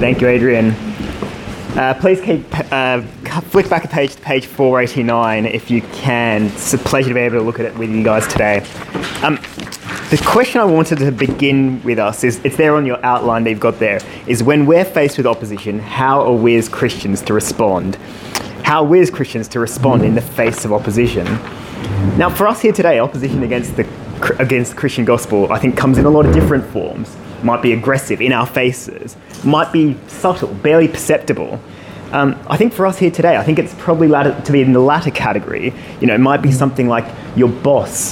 Thank you, Adrian. Please flick back a page to page 489 if you can. It's a pleasure to be able to look at it with you guys today. The question I wanted to begin with us is, it's there on your outline that you've got there, is when we're faced with opposition, how are we as Christians to respond? How are we as Christians to respond in the face of opposition? Now, for us here today, opposition against the Christian gospel, I think, comes in a lot of different forms. Might be aggressive, in our faces, might be subtle, barely perceptible. I think for us here today, I think it's probably to be in the latter category. It might be something like your boss,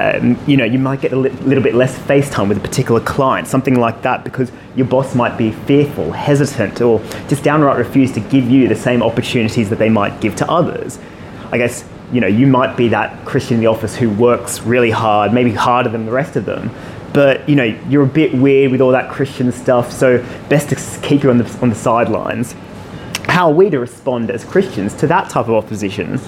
you might get a little bit less face time with a particular client, something like that, because your boss might be fearful, hesitant, or just downright refuse to give you the same opportunities that they might give to others. I guess, you might be that Christian in the office who works really hard, maybe harder than the rest of them, but you're a bit weird with all that Christian stuff, so best to keep you on the sidelines. How are we to respond as Christians to that type of opposition?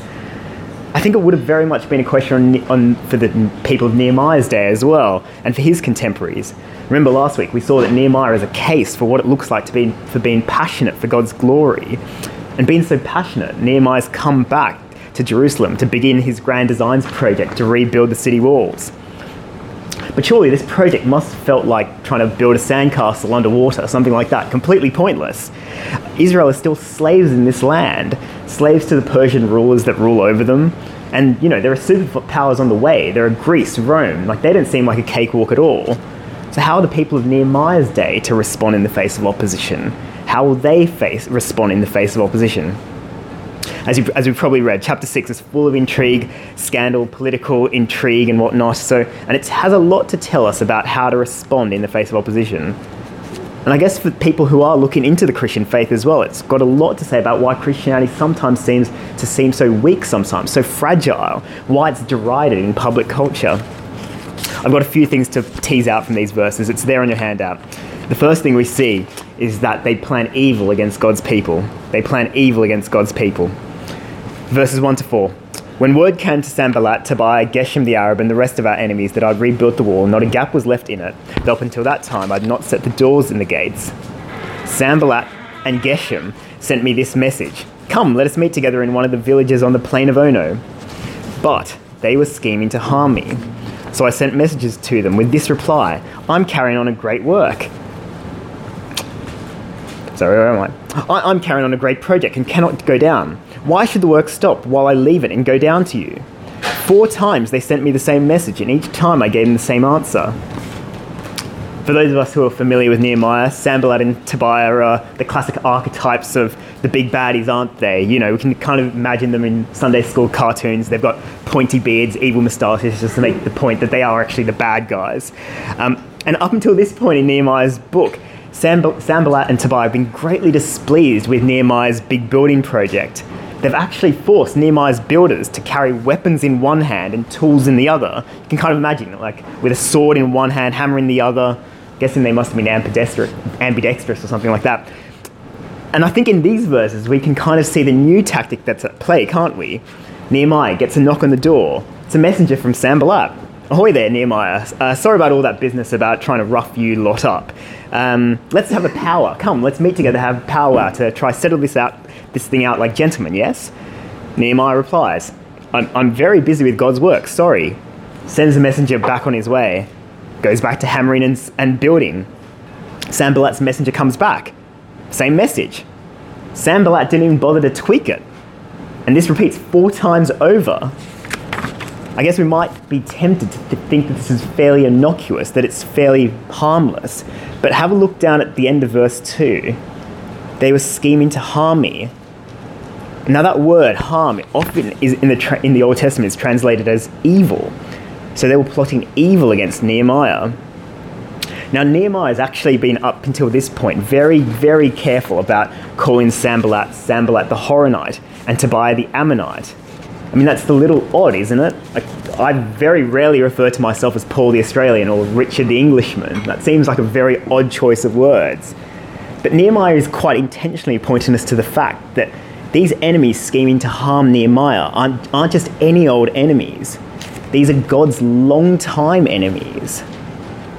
I think it would have very much been a question for the people of Nehemiah's day as well, and for his contemporaries. Remember last week we saw that Nehemiah is a case for what it looks like for being passionate for God's glory. And being so passionate, Nehemiah's come back to Jerusalem to begin his grand designs project to rebuild the city walls. But surely this project must have felt like trying to build a sandcastle underwater, something like that, completely pointless. Israel is still slaves in this land, slaves to the Persian rulers that rule over them. And, there are superpowers on the way. There are Greece, Rome. They don't seem like a cakewalk at all. So how are the people of Nehemiah's day to respond in the face of opposition? How will they respond in the face of opposition? As we've probably read, chapter 6 is full of intrigue, scandal, political intrigue and whatnot. And it has a lot to tell us about how to respond in the face of opposition. And I guess for people who are looking into the Christian faith as well, it's got a lot to say about why Christianity sometimes seems so weak sometimes, so fragile, why it's derided in public culture. I've got a few things to tease out from these verses. It's there on your handout. The first thing we see is that they plan evil against God's people. They plan evil against God's people. Verses 1 to 4. When word came to Sanballat, Tobiah, Geshem the Arab, and the rest of our enemies that I'd rebuilt the wall, not a gap was left in it, though up until that time I'd not set the doors in the gates. Sanballat and Geshem sent me this message. Come, let us meet together in one of the villages on the plain of Ono. But they were scheming to harm me. So I sent messages to them with this reply. I'm carrying on a great work. Sorry, where am I? I'm carrying on a great project and cannot go down. Why should the work stop while I leave it and go down to you? 4 times they sent me the same message, and each time I gave them the same answer. For those of us who are familiar with Nehemiah, Sanballat and Tobiah are the classic archetypes of the big baddies, aren't they? We can kind of imagine them in Sunday school cartoons. They've got pointy beards, evil moustaches, just to make the point that they are actually the bad guys. And up until this point in Nehemiah's book, Sanballat and Tobiah have been greatly displeased with Nehemiah's big building project. They've actually forced Nehemiah's builders to carry weapons in one hand and tools in the other. You can kind of imagine, with a sword in one hand, hammer in the other. Guessing they must have been ambidextrous or something like that. And I think in these verses, we can kind of see the new tactic that's at play, can't we? Nehemiah gets a knock on the door. It's a messenger from Sanballat. Ahoy there, Nehemiah. Sorry about all that business about trying to rough you lot up. Let's have a powwow. Come, let's meet together, have a powwow to try settle this thing out like gentlemen, yes? Nehemiah replies, I'm very busy with God's work, sorry. Sends the messenger back on his way. Goes back to hammering and building. Sanballat's messenger comes back. Same message. Sanballat didn't even bother to tweak it. And this repeats 4 times over. I guess we might be tempted to think that this is fairly innocuous, that it's fairly harmless. But have a look down at the end of verse 2. They were scheming to harm me. Now that word, harm, often is in the Old Testament is translated as evil. So they were plotting evil against Nehemiah. Now Nehemiah has actually been, up until this point, very, very careful about calling Sanballat the Horonite and Tobiah the Ammonite. I mean, that's a little odd, isn't it? I very rarely refer to myself as Paul the Australian or Richard the Englishman. That seems like a very odd choice of words. But Nehemiah is quite intentionally pointing us to the fact that these enemies scheming to harm Nehemiah aren't just any old enemies. These are God's long-time enemies.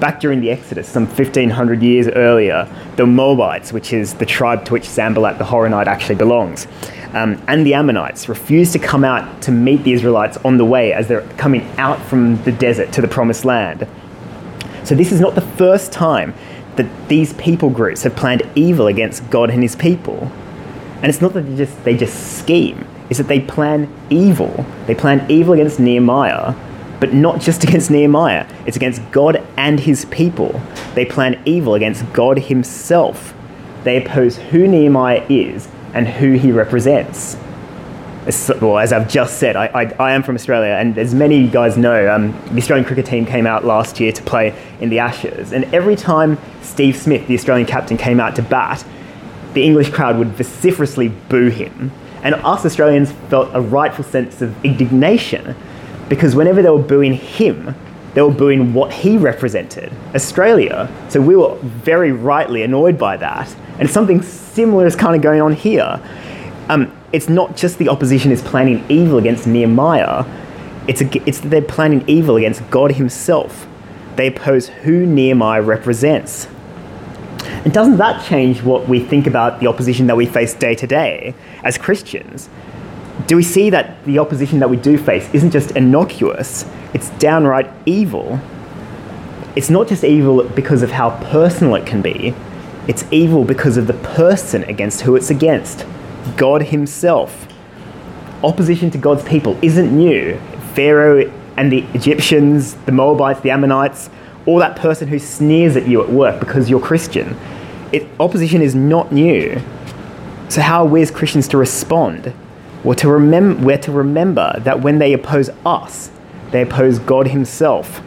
Back during the Exodus, some 1,500 years earlier, the Moabites, which is the tribe to which Sanballat the Horonite actually belongs, and the Ammonites refused to come out to meet the Israelites on the way as they're coming out from the desert to the Promised Land. So this is not the first time that these people groups have planned evil against God and his people. And it's not that they just scheme, it's that they plan evil. They plan evil against Nehemiah, but not just against Nehemiah, it's against God and his people. They plan evil against God himself. They oppose who Nehemiah is and who he represents. Well, as I've just said, I am from Australia, and as many of you guys know, the Australian cricket team came out last year to play in the Ashes, and every time Steve Smith, the Australian captain, came out to bat, the English crowd would vociferously boo him. And us Australians felt a rightful sense of indignation, because whenever they were booing him, they were booing what he represented, Australia. So we were very rightly annoyed by that. And something similar is kind of going on here. It's not just the opposition is planning evil against Nehemiah, it's that they're planning evil against God himself. They oppose who Nehemiah represents. And doesn't that change what we think about the opposition that we face day to day as Christians? Do we see that the opposition that we do face isn't just innocuous, it's downright evil? It's not just evil because of how personal it can be, it's evil because of the person against who it's against, God himself. Opposition to God's people isn't new. Pharaoh and the Egyptians, the Moabites, the Ammonites, or that person who sneers at you at work because you're Christian. Opposition is not new. So how are we as Christians to respond? We're to remember that when they oppose us, they oppose God himself.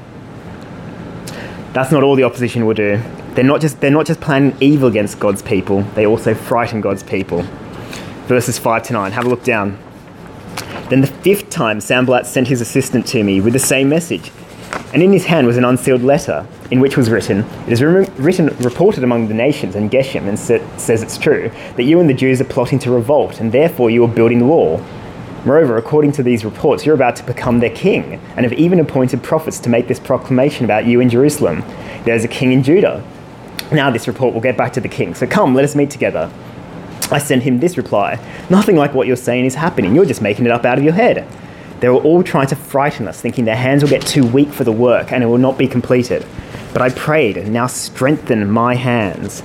That's not all the opposition will do. They're not just planning evil against God's people, they also frighten God's people. Verses 5 to 9, have a look down. Then the 5th time Sanballat sent his assistant to me with the same message, and in his hand was an unsealed letter, in which was written, "It is reported among the nations and Geshem, and says it's true, that you and the Jews are plotting to revolt, and therefore you are building the wall. Moreover, according to these reports, you're about to become their king, and have even appointed prophets to make this proclamation about you in Jerusalem. There's a king in Judah. Now this report will get back to the king, so come, let us meet together." I sent him this reply, "Nothing like what you're saying is happening. You're just making it up out of your head." They were all trying to frighten us, thinking their hands will get too weak for the work and it will not be completed. But I prayed, and now strengthen my hands.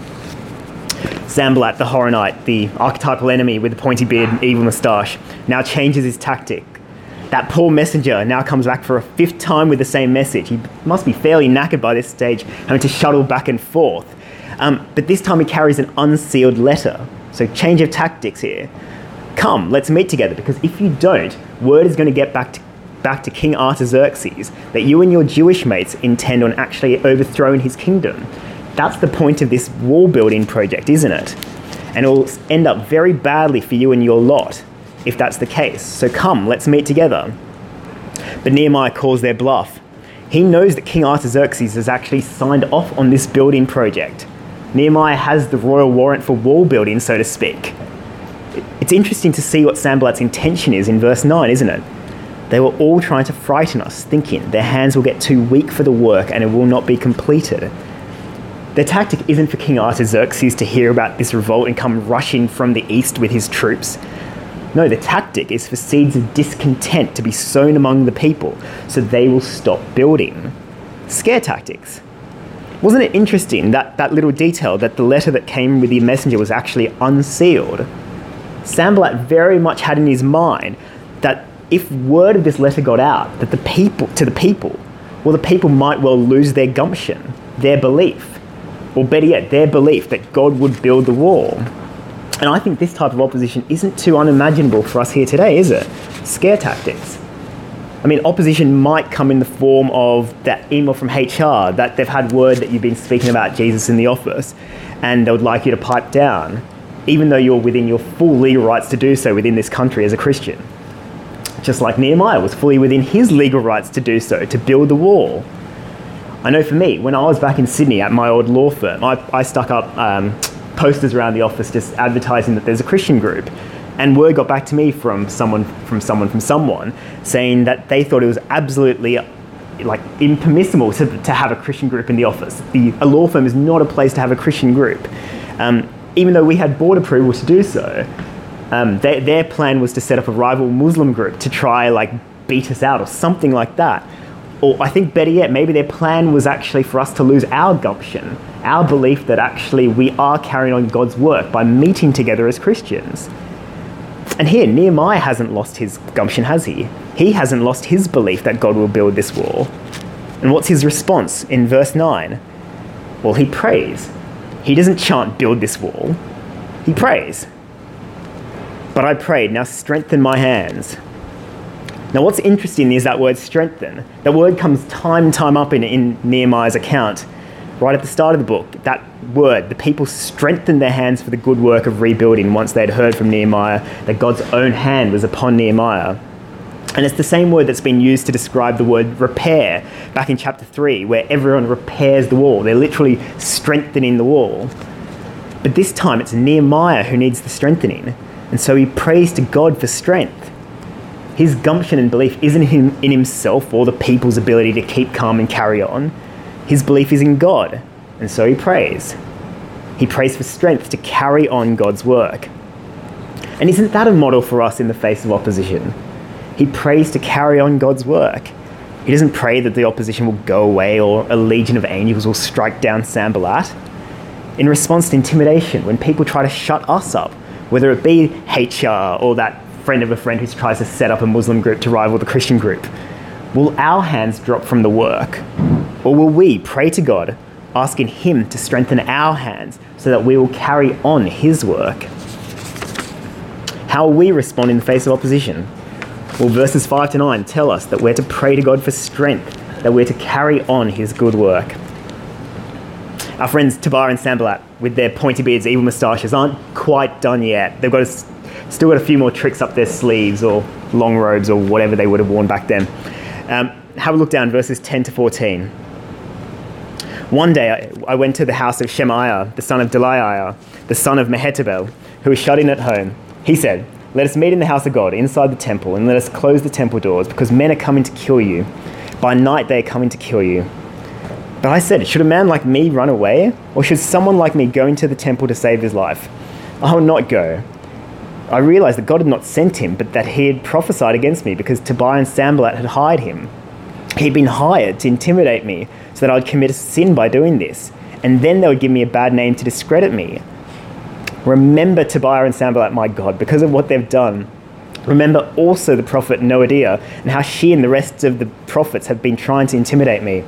Sanballat the Horonite, the archetypal enemy with the pointy beard and evil moustache, now changes his tactic. That poor messenger now comes back for a 5th time with the same message. He must be fairly knackered by this stage, having to shuttle back and forth. But this time he carries an unsealed letter. So change of tactics here. Come, let's meet together, because if you don't, word is going to get back to King Artaxerxes that you and your Jewish mates intend on actually overthrowing his kingdom. That's the point of this wall building project, isn't it? And it will end up very badly for you and your lot if that's the case. So come, let's meet together. But Nehemiah calls their bluff. He knows that King Artaxerxes has actually signed off on this building project. Nehemiah has the royal warrant for wall building, so to speak. It's interesting to see what Sanballat's intention is in verse 9, isn't it? They were all trying to frighten us, thinking their hands will get too weak for the work and it will not be completed. Their tactic isn't for King Artaxerxes to hear about this revolt and come rushing from the east with his troops. No, the tactic is for seeds of discontent to be sown among the people so they will stop building. Scare tactics. Wasn't it interesting that little detail that the letter that came with the messenger was actually unsealed? Sanballat very much had in his mind that if word of this letter got out, that the people might well lose their gumption, their belief, or better yet, their belief that God would build the wall. And I think this type of opposition isn't too unimaginable for us here today, is it? Scare tactics. I mean, opposition might come in the form of that email from HR that they've had word that you've been speaking about Jesus in the office and they would like you to pipe down, even though you're within your full legal rights to do so within this country as a Christian. Just like Nehemiah was fully within his legal rights to do so, to build the wall. I know for me, when I was back in Sydney at my old law firm, I stuck up posters around the office just advertising that there's a Christian group. And word got back to me from someone saying that they thought it was absolutely like impermissible to have a Christian group in the office. A law firm is not a place to have a Christian group. Even though we had board approval to do so, their plan was to set up a rival Muslim group to try like beat us out or something like that. Or I think better yet, maybe their plan was actually for us to lose our gumption, our belief that actually we are carrying on God's work by meeting together as Christians. And here, Nehemiah hasn't lost his gumption, has he? He hasn't lost his belief that God will build this wall. And what's his response in verse 9? Well, he prays. He doesn't chant, build this wall. He prays. But I prayed, now strengthen my hands. Now what's interesting is that word strengthen. That word comes time and time up in Nehemiah's account. Right at the start of the book, that word, the people strengthened their hands for the good work of rebuilding once they'd heard from Nehemiah that God's own hand was upon Nehemiah. And it's the same word that's been used to describe the word repair back in chapter 3, where everyone repairs the wall. They're literally strengthening the wall. But this time it's Nehemiah who needs the strengthening. And so he prays to God for strength. His gumption and belief isn't in himself or the people's ability to keep calm and carry on. His belief is in God, and so he prays. He prays for strength to carry on God's work. And isn't that a model for us in the face of opposition? He prays to carry on God's work. He doesn't pray that the opposition will go away or a legion of angels will strike down Sanballat. In response to intimidation, when people try to shut us up, whether it be HR or that friend of a friend who tries to set up a Muslim group to rival the Christian group, will our hands drop from the work? Or will we pray to God, asking him to strengthen our hands so that we will carry on his work? How will we respond in the face of opposition? Well, verses 5 to 9 tell us that we're to pray to God for strength, that we're to carry on his good work. Our friends Tobiah and Sanballat, with their pointy beards, evil moustaches, aren't quite done yet. They've got still got a few more tricks up their sleeves or long robes or whatever they would have worn back then. Have a look down, verses 10 to 14. One day I went to the house of Shemaiah, the son of Delaiah, the son of Mehetabel, who was shut in at home. He said, "Let us meet in the house of God, inside the temple, and let us close the temple doors, because men are coming to kill you. By night they are coming to kill you." But I said, "Should a man like me run away? Or should someone like me go into the temple to save his life? I will not go." I realized that God had not sent him, but that he had prophesied against me because Tobiah and Sanballat had hired him. He'd been hired to intimidate me so that I would commit a sin by doing this, and then they would give me a bad name to discredit me. Remember Tobiah and Sanballat, my God, because of what they've done. Remember also the prophet Noadiah and how she and the rest of the prophets have been trying to intimidate me.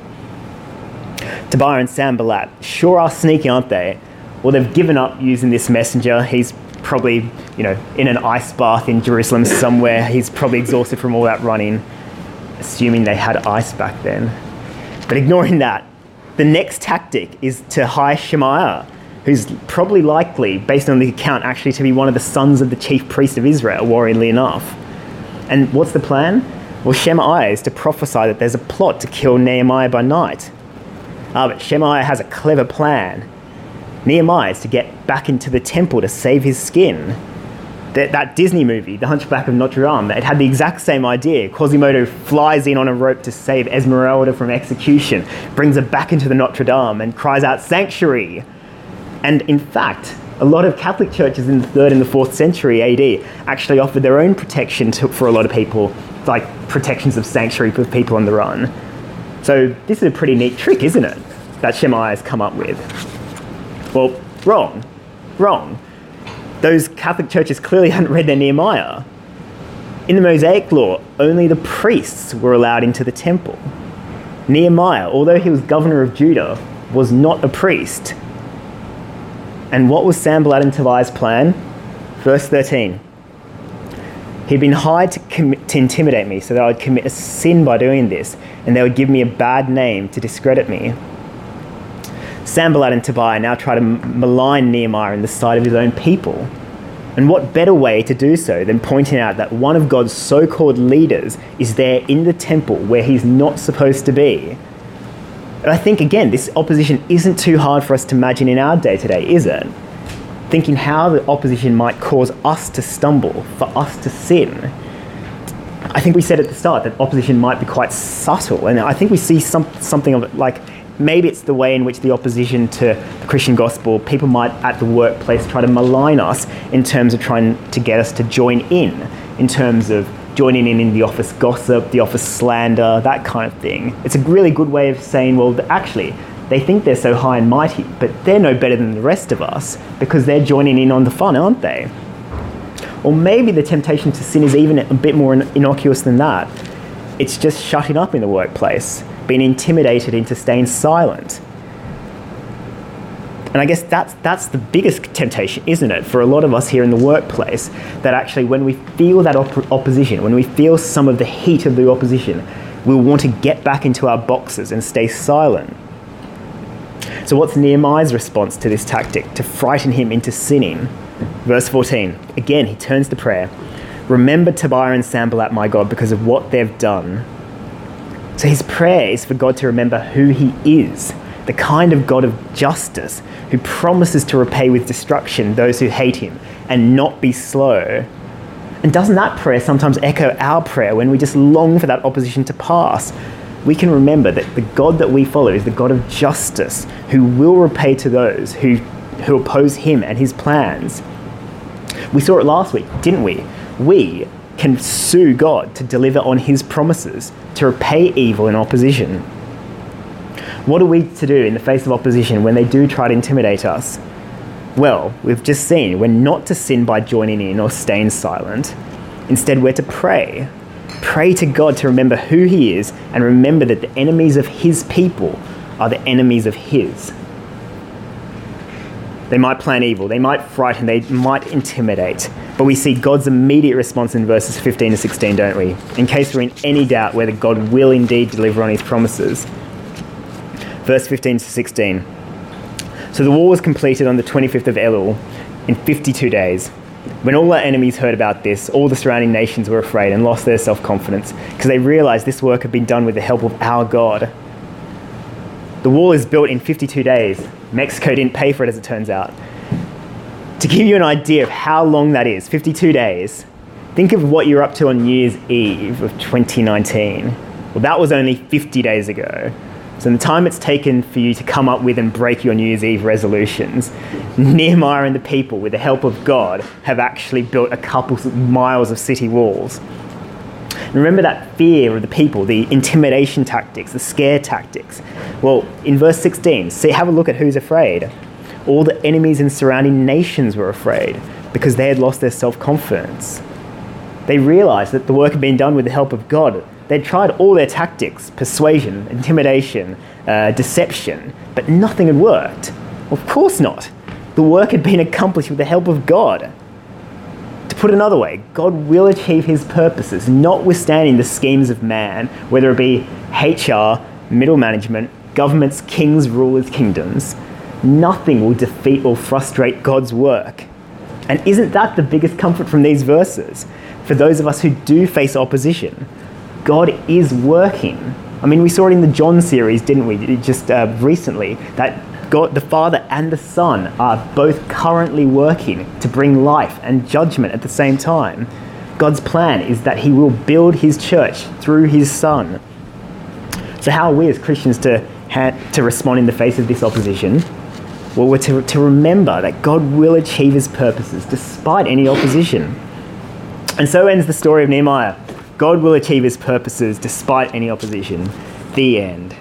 Tobiah and Sanballat sure are sneaky, aren't they? Well, they've given up using this messenger. He's probably, in an ice bath in Jerusalem somewhere. He's probably exhausted from all that running, assuming they had ice back then. But ignoring that, the next tactic is to hire Shemaiah, who's probably likely, based on the account, actually to be one of the sons of the chief priest of Israel, worryingly enough. And what's the plan? Well, Shemaiah is to prophesy that there's a plot to kill Nehemiah by night. But Shemaiah has a clever plan. Nehemiah is to get back into the temple to save his skin. That Disney movie, The Hunchback of Notre Dame, it had the exact same idea. Quasimodo flies in on a rope to save Esmeralda from execution, brings her back into the Notre Dame and cries out, "Sanctuary!" And in fact, a lot of Catholic churches in the 3rd and the 4th century AD actually offered their own protection for a lot of people, like protections of sanctuary for people on the run. So this is a pretty neat trick, isn't it, that Shemaiah has come up with? Well, wrong. Those Catholic churches clearly hadn't read their Nehemiah. In the Mosaic law, only the priests were allowed into the temple. Nehemiah, although he was governor of Judah, was not a priest. And what was Sanballat and Tobiah's plan? Verse 13. He'd been hired to intimidate me so that I would commit a sin by doing this, and they would give me a bad name to discredit me. Sanballat and Tobiah now try to malign Nehemiah in the sight of his own people. And what better way to do so than pointing out that one of God's so-called leaders is there in the temple where he's not supposed to be? And I think, again, this opposition isn't too hard for us to imagine in our day-to-day, is it? Thinking how the opposition might cause us to stumble, for us to sin. I think we said at the start that opposition might be quite subtle, and I think we see something of it, like maybe it's the way in which the opposition to the Christian gospel, people might at the workplace try to malign us in terms of trying to get us to join in terms of joining in the office gossip, the office slander, that kind of thing. It's a really good way of saying, well, actually, they think they're so high and mighty, but they're no better than the rest of us because they're joining in on the fun, aren't they? Or maybe the temptation to sin is even a bit more innocuous than that. It's just shutting up in the workplace, being intimidated into staying silent. And I guess that's the biggest temptation, isn't it, for a lot of us here in the workplace, that actually when we feel that opposition, when we feel some of the heat of the opposition, we'll want to get back into our boxes and stay silent. So what's Nehemiah's response to this tactic, to frighten him into sinning? Verse 14, again, he turns to prayer. Remember Tobiah and Sanballat, my God, because of what they've done. So his prayer is for God to remember who he is, the kind of God of justice who promises to repay with destruction those who hate him and not be slow. And doesn't that prayer sometimes echo our prayer when we just long for that opposition to pass? We can remember that the God that we follow is the God of justice who will repay to those who oppose him and his plans. We saw it last week, didn't we? We can sue God to deliver on his promises, to repay evil in opposition. What are we to do in the face of opposition when they do try to intimidate us? Well, we've just seen we're not to sin by joining in or staying silent. Instead, we're to pray. Pray to God to remember who he is and remember that the enemies of his people are the enemies of his. They might plan evil, they might frighten, they might intimidate. But we see God's immediate response in verses 15 to 16, don't we? In case we're in any doubt whether God will indeed deliver on his promises. Verse 15 to 16. So the war was completed on the 25th of Elul in 52 days. When all our enemies heard about this, all the surrounding nations were afraid and lost their self-confidence because they realized this work had been done with the help of our God. The wall is built in 52 days. Mexico didn't pay for it, as it turns out. To give you an idea of how long that is, 52 days, think of what you're up to on New Year's Eve of 2019. Well, that was only 50 days ago. So in the time it's taken for you to come up with and break your New Year's Eve resolutions, Nehemiah and the people, with the help of God, have actually built a couple miles of city walls. Remember that fear of the people, the intimidation tactics, the scare tactics. Well, in verse 16, have a look at who's afraid. All the enemies and surrounding nations were afraid because they had lost their self-confidence. They realized that the work had been done with the help of God. They'd tried all their tactics, persuasion, intimidation, deception, but nothing had worked. Well, of course not. The work had been accomplished with the help of God. To put another way, God will achieve his purposes, notwithstanding the schemes of man, whether it be HR, middle management, governments, kings, rulers, kingdoms. Nothing will defeat or frustrate God's work. And isn't that the biggest comfort from these verses? For those of us who do face opposition, God is working. I mean, we saw it in the John series, didn't we, just recently, that God, the Father and the Son, are both currently working to bring life and judgment at the same time. God's plan is that he will build his church through his Son. So how are we as Christians to respond in the face of this opposition? Well, we're to remember that God will achieve his purposes despite any opposition. And so ends the story of Nehemiah. God will achieve his purposes despite any opposition. The end.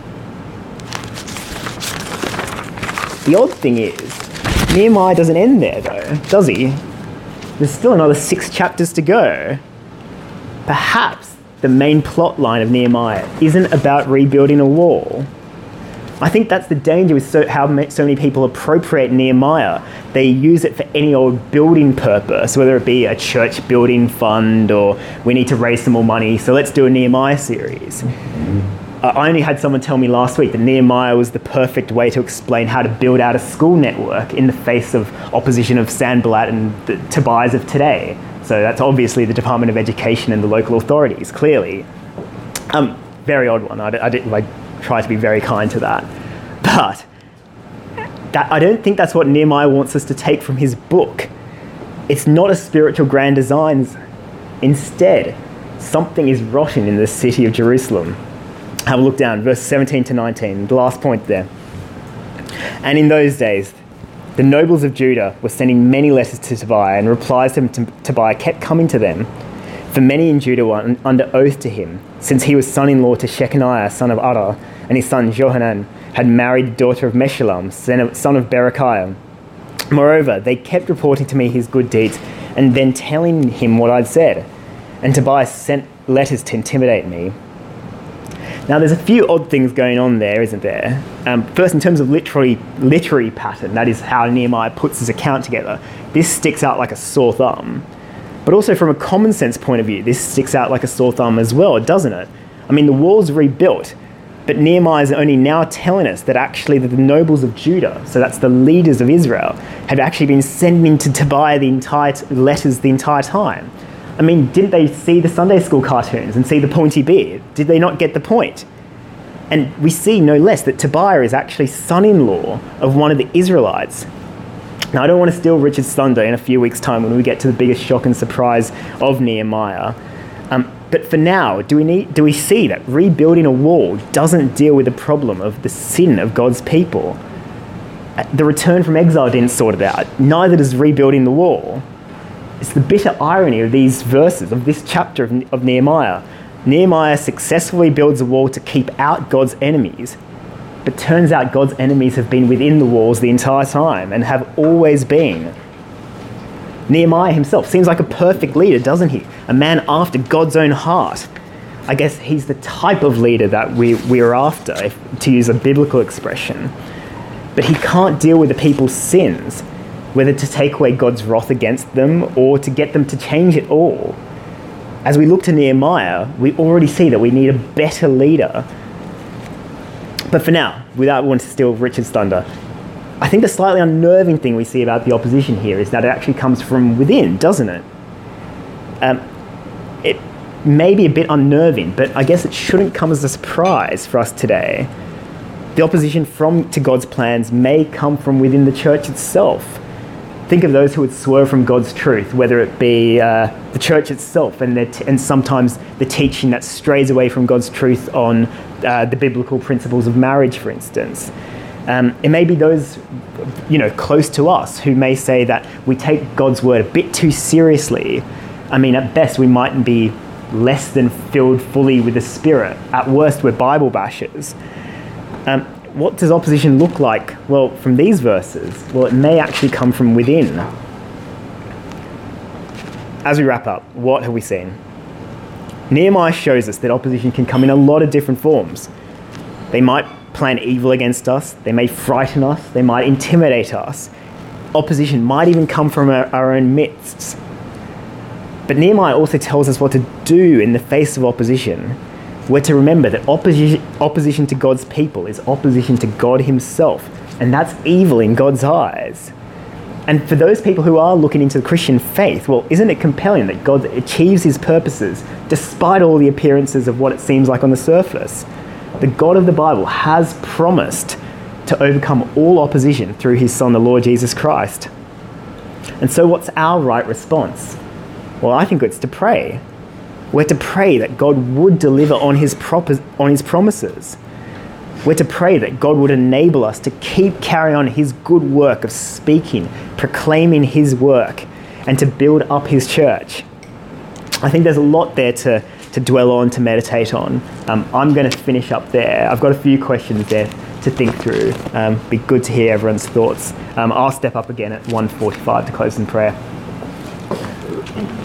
The odd thing is, Nehemiah doesn't end there though, does he? There's still another 6 chapters to go. Perhaps the main plot line of Nehemiah isn't about rebuilding a wall. I think that's the danger with how so many people appropriate Nehemiah. They use it for any old building purpose, whether it be a church building fund or we need to raise some more money, so let's do a Nehemiah series. I only had someone tell me last week that Nehemiah was the perfect way to explain how to build out a school network in the face of opposition of Sanballat and the Tobias of today. So that's obviously the Department of Education and the local authorities, clearly. Very odd one. I try to be very kind to that. But I don't think that's what Nehemiah wants us to take from his book. It's not a spiritual grand design. Instead, something is rotten in the city of Jerusalem. Have a look down, verse 17 to 19, the last point there. And in those days, the nobles of Judah were sending many letters to Tobiah, and replies to Tobiah kept coming to them. For many in Judah were under oath to him, since he was son-in-law to Shechaniah, son of Adar, and his son Johanan had married the daughter of Meshullam, son of Berechiah. Moreover, they kept reporting to me his good deeds, and then telling him what I'd said. And Tobiah sent letters to intimidate me. Now, there's a few odd things going on there, isn't there? First, in terms of literary pattern, that is how Nehemiah puts his account together. This sticks out like a sore thumb. But also from a common sense point of view, this sticks out like a sore thumb as well, doesn't it? I mean, the wall's rebuilt, but Nehemiah is only now telling us that actually the nobles of Judah, so that's the leaders of Israel, had actually been sending to Tobiah letters the entire time. I mean, didn't they see the Sunday school cartoons and see the pointy beard? Did they not get the point? And we see no less that Tobiah is actually son-in-law of one of the Israelites. Now, I don't want to steal Richard's thunder in a few weeks' time when we get to the biggest shock and surprise of Nehemiah. But for now, do we see that rebuilding a wall doesn't deal with the problem of the sin of God's people? The return from exile didn't sort it out. Neither does rebuilding the wall. It's the bitter irony of these verses, of this chapter of Nehemiah. Nehemiah successfully builds a wall to keep out God's enemies, but turns out God's enemies have been within the walls the entire time and have always been. Nehemiah himself seems like a perfect leader, doesn't he? A man after God's own heart. I guess he's the type of leader that we are after, to use a biblical expression. But he can't deal with the people's sins, whether to take away God's wrath against them or to get them to change it all. As we look to Nehemiah, we already see that we need a better leader. But for now, without wanting to steal Richard's thunder, I think the slightly unnerving thing we see about the opposition here is that it actually comes from within, doesn't it? It may be a bit unnerving, but I guess it shouldn't come as a surprise for us today. The opposition to God's plans may come from within the church itself. Think of those who would swerve from God's truth, whether it be the church itself and sometimes the teaching that strays away from God's truth on the biblical principles of marriage, for instance. It may be those, close to us who may say that we take God's word a bit too seriously. I mean, at best, we mightn't be less than filled fully with the Spirit. At worst, we're Bible bashers. What does opposition look like? Well, from these verses, it may actually come from within. As we wrap up, what have we seen? Nehemiah shows us that opposition can come in a lot of different forms. They might plan evil against us, they may frighten us, they might intimidate us. Opposition might even come from our own midst. But Nehemiah also tells us what to do in the face of opposition. We're to remember that opposition to God's people is opposition to God himself, and that's evil in God's eyes. And for those people who are looking into the Christian faith, isn't it compelling that God achieves his purposes despite all the appearances of what it seems like on the surface? The God of the Bible has promised to overcome all opposition through his Son, the Lord Jesus Christ. And so what's our right response? Well, I think it's to pray. We're to pray that God would deliver on his promises. We're to pray that God would enable us to keep carrying on his good work of speaking, proclaiming his work, and to build up his church. I think there's a lot there to dwell on, to meditate on. I'm going to finish up there. I've got a few questions there to think through. Be good to hear everyone's thoughts. I'll step up again at 1:45 to close in prayer.